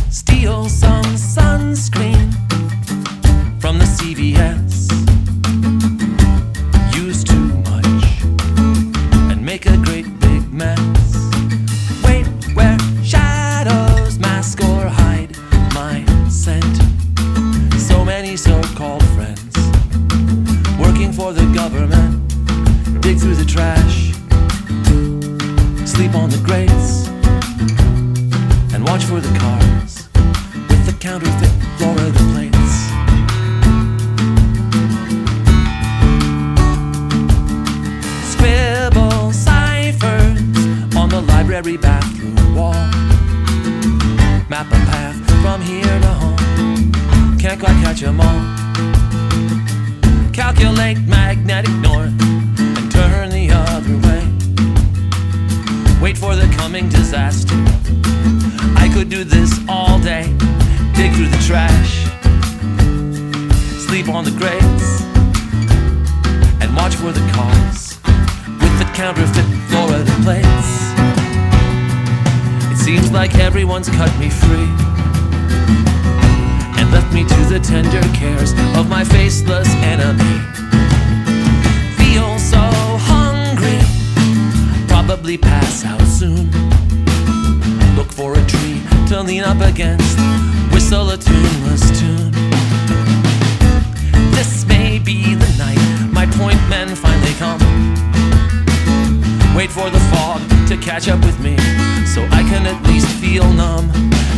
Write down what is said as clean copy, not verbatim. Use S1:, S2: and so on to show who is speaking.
S1: Steal some sunscreen from the CVS. Use too much and make a great big mess. Wait where shadows mask or hide my scent. So many so-called friends working for the government. Dig through the trash, sleep on the grates, and watch for the cars with the counterfeit Florida plates. Scribble ciphers on the library bathroom wall. Map a path from here to home. Can't quite catch 'em all. Calculate magnetic north and turn the other way. Wait for the coming disaster. I could do this all day. Dig through the trash, sleep on the grates, and watch for the cars with the counterfeit Florida plates. It seems like everyone's cut me free and left me to the tender cares of my faceless enemy. Feel so hungry, probably pass out soon. Look for a tree to lean up against, whistle a tuneless tune. This may be the night my point men finally come. Wait for the fog to catch up with me so I can at least feel numb.